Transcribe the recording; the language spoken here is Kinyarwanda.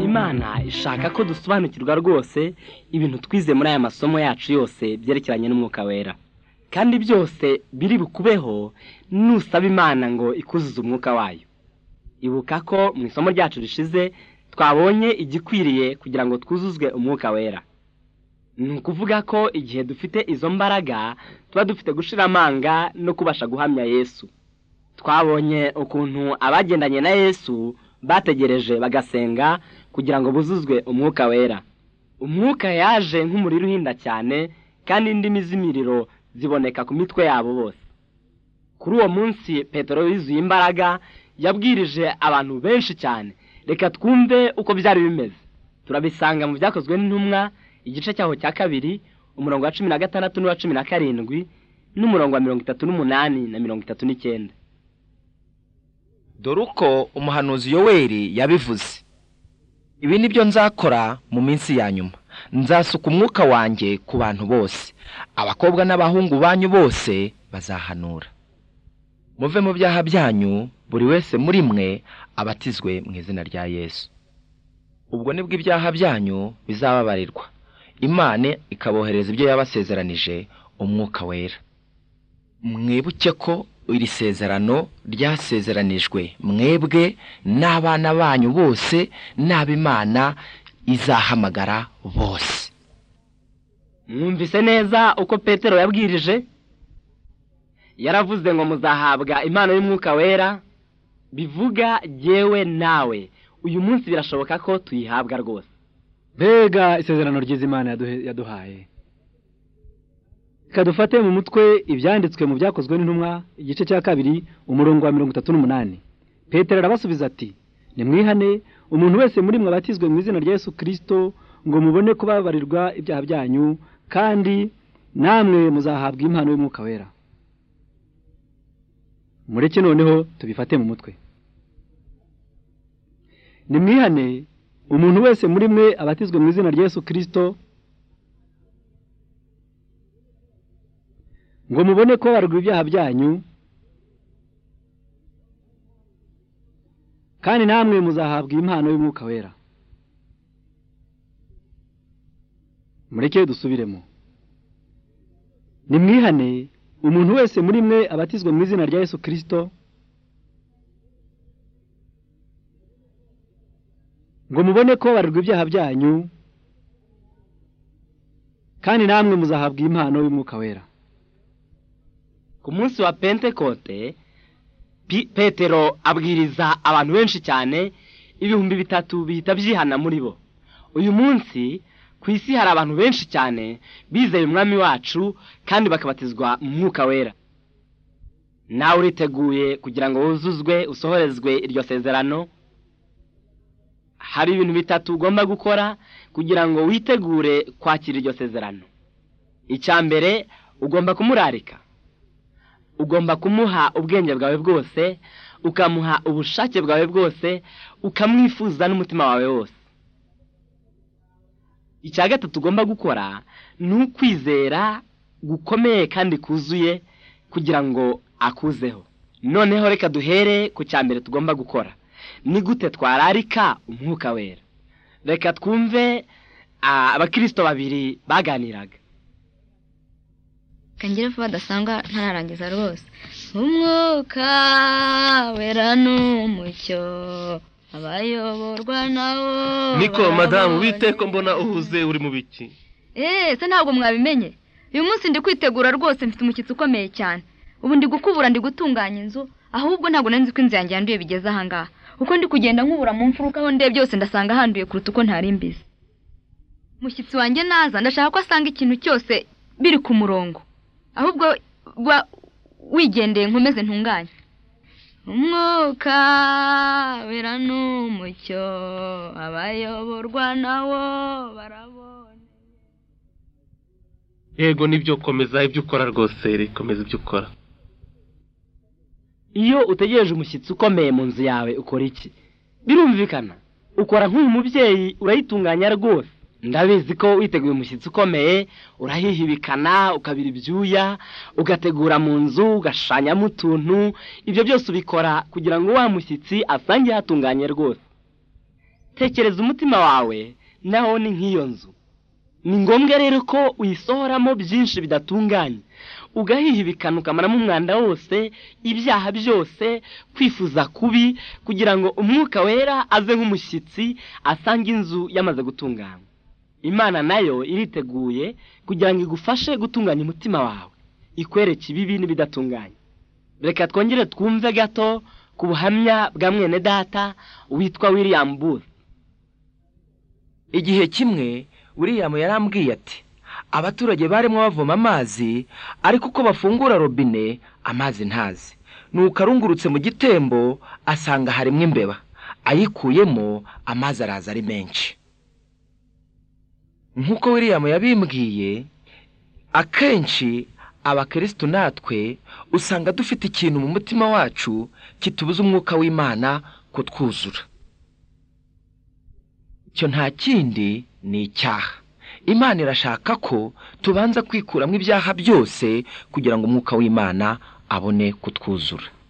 Imana ishaka ko dusobanukirwa rwose ibintu twize muri aya masomo yacu yose byerekeranye n'umwuka wera. Kandi byose biri bukubeho nusaba Imana ngo ikuzuze umwuka wayo. Ibuka ko mu isomo ryacu rishize twabonye igikwiriye kugira ngo twuzuzwe umwuka wera. Ni ukuvuga ko igihe dufite izo mbaraga tuba dufite gushira amanga no kubasha guhamya Yesu. Twabonye ukuntu abagendanye na Yesu bategereje bagasenga kugira ngo buzuzwe umwuka wera. Umwuka yaje nk'umuriro uhinda cyane kandi indimi z'imiriro ziboneka ku mitwe yabo bose. Kuri uwo munsi Petero yuzuye imbaraga yabwirije abantu benshi cyane. Reka twumve uko byari bimeze. Turabisanga mu byakozwe n'intumwa igice cyaho cya 2 umurongo wa 16 n'uwa 17 n'umurongo wa 38 na 39. Dore uko umuhanuzi Yoweli yabivuze. Ibi nibyo nzakora mu minsi ya nyuma. Nzasuka umwuka wanjye ku bantu bose. Abakobwa n'abahungu banyu bose bazahanura. Muve mu byaha byanyu, buri wese muri mwe abatizwe mu izina rya Yesu. Ubwo nibwo ibyaha byanyu bizababarirwa. Imana ikabohereza ibyo yabasezeranije, umwuka wera. Mwibuke ko iri sezerano ryasezeranijwe mwebwe n'abana banyu bose n'ab'Imana izahamagara bose. Mwumvise neza uko Petero yabwirije? Yaravuze ngo muzahabwa impano y'umwuka wera, bivuga jewe nawe. Uyu munsi birashoboka ko tuyihabwa rwose. Mbega isezerano ry'Imana yaduhaye. Kadufate mu mutwe ibyanditswe mu byakozwe n'intumwa igice cya 2 umurongo wa 38. Petero arabasubiza ati: nimwihane umuntu wese muri mwe abatizwe mu izina rya Yesu Kristo ngo mubone kubabarirwa ibyaha byanyu, kandi namwe muzahabwa impano y'umwuka wera. Mureke noneho tubifate mu mutwe. Nimwihane umuntu wese muri mwe abatizwe mu izina rya Yesu Kristo ngo mubone ko babarirwa ibyaha byanyu, kandi namwe muzahabwa impano y'umwuka wera. Mureke dusubiremo. Nimwihane umuntu wese muri mwe abatizwe mu izina rya Yesu Kristo ngo mubone ko babarirwa ibyaha byanyu, kandi namwe muzahabwa impano y'umwuka wera. Ku munsi wa Pentekote Petero abwiriza abantu benshi cyane, 3,000 bihita byihana muri bo. Uyu munsi ku isi hari abantu benshi cyane bizeye umwami wacu kandi bakabatizwa mu mwuka wera. Nawe uriteguye kugira ngo wuzuzwe usohorezwe iryo sezerano? Hari ibintu 3 ugomba gukora kugira ngo witegure kwakira iryo sezerano. Icyambere, ugomba kumurarika. Ugomba kumuha ubwenge bwawe bwose, ukamuha ubushake bwawe bwose, ukamwifuza n'umutima wawe wose. Icya gatatu ugomba gukora ni ukwizera gukomeye kandi kuzuye kugira ngo akuzeho. Noneho reka duhere ku cyambere tugomba gukora. Ni gute twararika umwuka wera? Reka twumve abakristo babiri baganiraga. Kangira vuba dasanga ntararangiza rwose. Umwuka wera n'umucyo abayoborwa nawo. Niko madamu biteko mbona uhuze uri mu biki? Se ntabwo mwabimenye. Uyu munsi ndi kwitegura rwose, mfite umushyitsi ukomeye cyane. Ubu ndi gukubura, ndi gutunganya inzu, ahubwo ntabwo nanzi ko inzu yanjye yanduye bigeze aha ngaha. Uko ndi kugenda nkubura mu mfuruka aho ndebye byose ndasanga handuye kuruta uko ntari mbizi. Umushyitsi wanjye naza ndashaka ko asanga ikintu cyose biri ku murongo. Ahubwo wigendeye nkomeze ntunganye. Umwuka wera n'umucyo abayoborwa nawo barabone. Yego nibyo, komeza ibyo ukora rwose, komeza ibyo ukora. Iyo utegereje umushyitsi ukomeye mu nzu yawe ukora iki? Birumvikana, ukora nk'umubyeyi, urayitunganya rwose. Ndabizi ko witeguye umushyitsi ukomeye, urahihibikana, ukabira ibyuya, ugategura mu nzu, ugashanyamo utuntu. Ibyo byose ubikora kugira ngo wa mushyitsi asange hatunganye rwose. tekereza umutima wawe naho ni nk'iyo nzu. Ni ngombwa rero ko uyisohoramo byinshi bidatunganye, ugahihibikana ukamaramo umwanda wose, ibyaha byose, kwifuza kubi, kugira ngo umwuka wera aze nk'umushyitsi asanga inzu yamaze gutungana. Imana nayo iriteguye kugira ngo igufashe gutunganya umutima wawe, ikwereke ibibi n'ibidatunganye. Reka twongere twumve gato ku buhamya bwa mwene data witwa William Booth. Igihe kimwe William yarambwiye ati, abaturage barimo bavoma amazi ariko uko bafungura robine amazi ntazi. Nuko arungurutse mu gitembo asanga harimo imbeba, ayikuyemo amazi araza ari menshi. Nk'uko William yabimbwiye, akenshi abakristo natwe usanga dufite ikintu mu mutima wacu kitubuza umwuka w'Imana kutwuzura. Icyo nta kindi ni icyaha. Imana irashaka ko tubanza kwikuramo ibyaha byose kugira ngo umwuka w'Imana abone kutwuzura.